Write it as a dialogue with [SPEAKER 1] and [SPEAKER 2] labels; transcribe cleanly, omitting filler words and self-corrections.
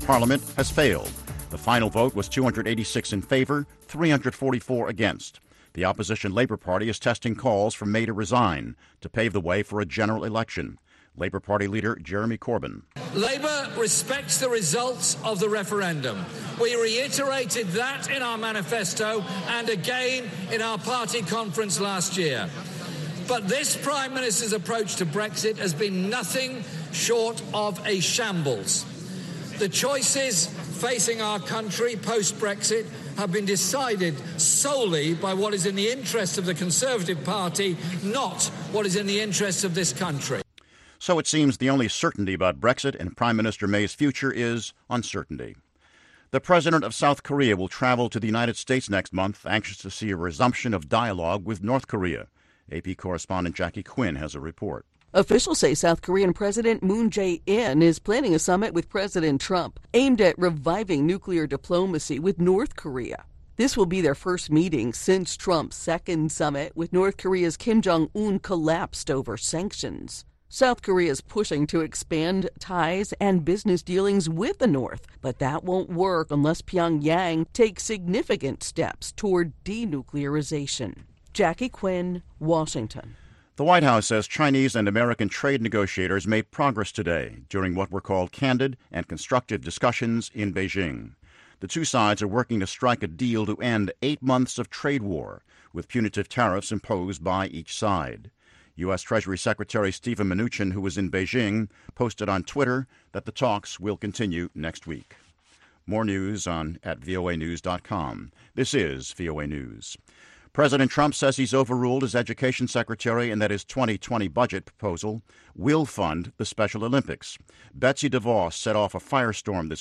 [SPEAKER 1] Parliament has failed. The final vote was 286 in favor, 344 against. The opposition Labour Party is testing calls for May to resign to pave the way for a general election. Labour Party leader Jeremy Corbyn.
[SPEAKER 2] Labour respects the results of the referendum. We reiterated that in our manifesto and again in our party conference last year. But this Prime Minister's approach to Brexit has been nothing short of a shambles. The choices facing our country post-Brexit have been decided solely by what is in the interests of the Conservative Party, not what is in the interests of this country.
[SPEAKER 1] So it seems the only certainty about Brexit and Prime Minister May's future is uncertainty. The president of South Korea will travel to the United States next month, anxious to see a resumption of dialogue with North Korea. AP correspondent Jackie Quinn has a report.
[SPEAKER 3] Officials say South Korean President Moon Jae-in is planning a summit with President Trump aimed at reviving nuclear diplomacy with North Korea. This will be their first meeting since Trump's second summit with North Korea's Kim Jong-un collapsed over sanctions. South Korea is pushing to expand ties and business dealings with the North, but that won't work unless Pyongyang takes significant steps toward denuclearization. Jackie Quinn, Washington.
[SPEAKER 1] The White House says Chinese and American trade negotiators made progress today during what were called candid and constructive discussions in Beijing. The two sides are working to strike a deal to end 8 months of trade war, with punitive tariffs imposed by each side. U.S. Treasury Secretary Stephen Mnuchin, who was in Beijing, posted on Twitter that the talks will continue next week. More news at voanews.com. This is VOA News. President Trump says he's overruled his education secretary and that his 2020 budget proposal will fund the Special Olympics. Betsy DeVos set off a firestorm this